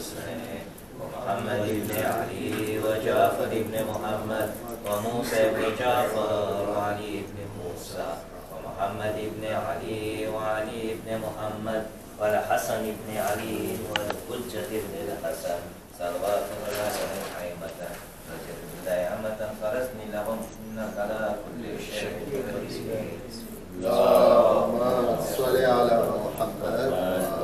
حسین ومحمد ابن علی وجعفر ابن محمد وموسى ابن جعفر وعلي ابن موسى ومحمد ابن علي وعلي ابن محمد والحسن ابن علي والحجة ابن الحسن صلوات الله حيمة دائمة فرزني لهم إنك على كل شيء قدير. اللهم صل على محمد.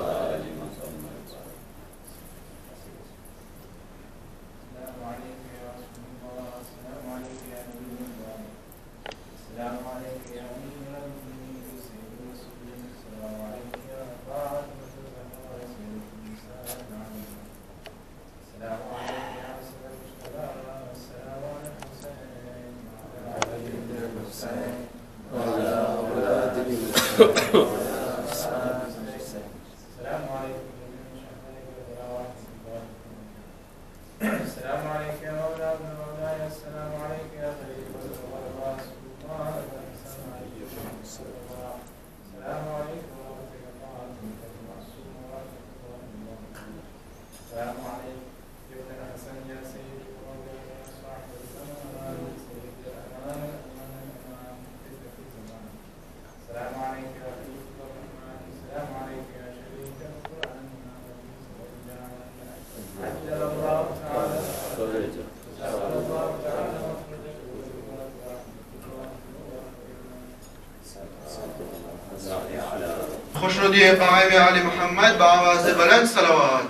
خوشنودی قائم علی محمد بآواز بلند صلوات.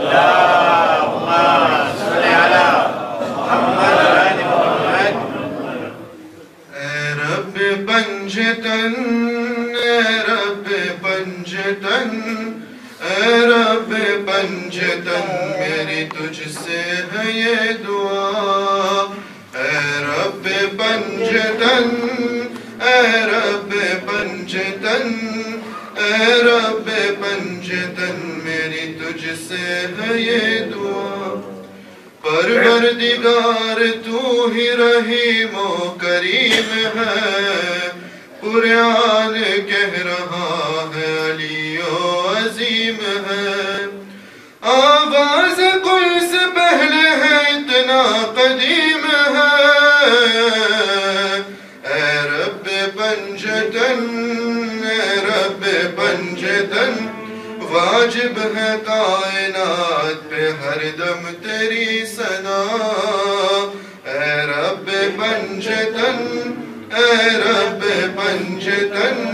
اللهم صل على محمد وآل محمد. اے رب پنجتن، اے رب پنجتن، اے رب پنجتن، میری تجھ سے ہے یہ دعا. اے رب پنجتن، اے رب پنجتن، اے رب پنجتن، میری تجھ سے ہے یہ دعا. پروردگار تو ہی رحیم و کریم ہے، قرآن کہہ رہا ہے علی و عظیم ہے. آواز قل سے پہلے ہے اتنا قدیم ہے. اے رب پنجتن، اے رب پنجتن، واجب ہے کائنات پہ ہر دم تیری ثنا. اے رب پنجتن، اے رب پنجتن،